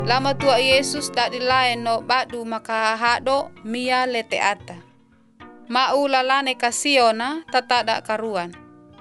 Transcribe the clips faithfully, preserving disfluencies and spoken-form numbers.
Lama tua Yesus dak dilaen no badu makahado mia lete ata. Mau lalane kasiona tata dak karuan.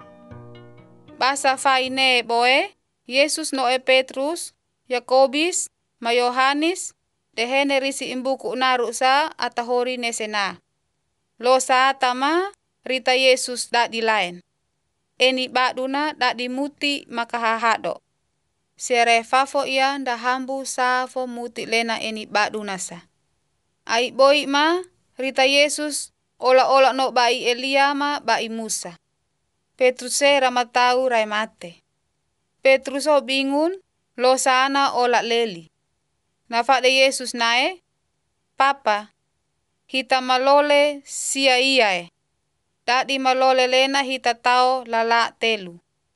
Basa faine boe Yesus no e Petrus, Yakobis, ma Yohanis, dehene risi imbuku naru sa atahori nesena. Lo sa tama rita Yesus dak dilaen. Eni baduna dak dimuti makahahado. Sere fafo ia ndahambu safo muti lena eni baduna sa. Ai boi ma rita Yesus ola-ola no bai Elia ma bai Musa. Petrus e ramatau rai mate. Petrus o bingun lo sana ola leli. Nafade Yesus nae, Papa, hita malole sia iae. Dadi malole lena hita tao lala telu.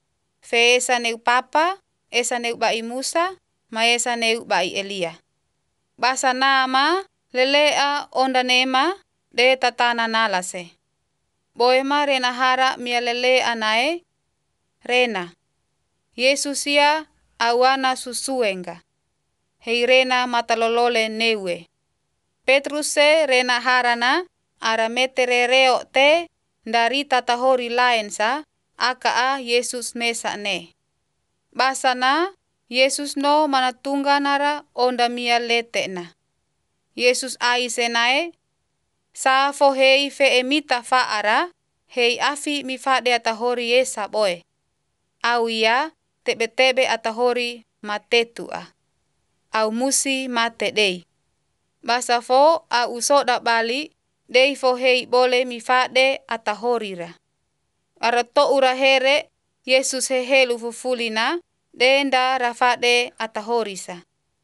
Fe esa neu Papa, esa neu bai Musa, ma esa neu bai Elia. Basa nama lelea onda nema de tatana nalase. Boema rena hara mia lele anae, rena. Yesus ia awana susuenga. Hei rena matalolole newe. Petrus se rena harana ara meterereo te dari tatahori lain sa aka a Yesus mesa ne. Basana Yesus no manatungga nara onda mia lete na. Yesus ai senae sa fo hei fe emita faara hei afi mi fade atahori esa boe. Au ia tebe-tebe atahori matetua. Au musi mate dei. Basa fo au soda bali dei fo hei bole mi fade atahorira. Arato urahere Yesus hehelu fufulina denda rafade atahorisa.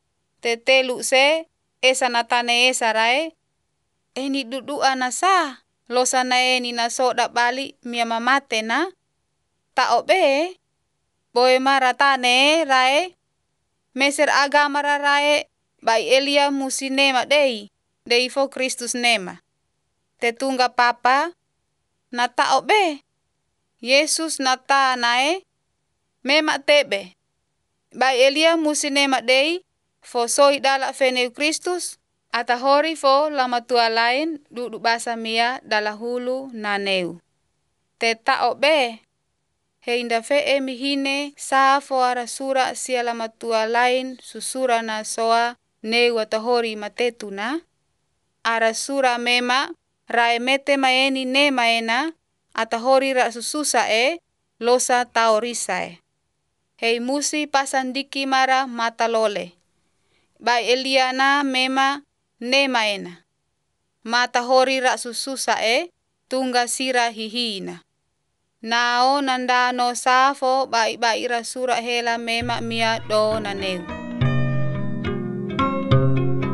Tetelu se esa natane esa rae. Eni dudu anasa losa na eni na soda bali mia mamate na. Ta obe boe maratane rae. Meser agama rae bai Elia musi nema dei. Dei fo Kristus nema. Tetungga Papa nata obe. Yesus nata nae mema tebe. Bai Elia musi nema dei fo soi dala feneu Kristus. Atahori fo lama tua lain dudu basa mia dala hulu naneu. Teta obe. Heinda fe emi hine saa fo ara sura sia lama tua lain susura na soa neu atahori matetuna. Ara sura mema rae mete maeni ne maena atahori ra sususa e losa taorisa e. Hei musi pasandiki mara matalole. Bai Eliana mema ne maena. Matahori ra sususa e tungga sira hihina. Nao nandano safo bai bai ra sura hela mema mia do naneu.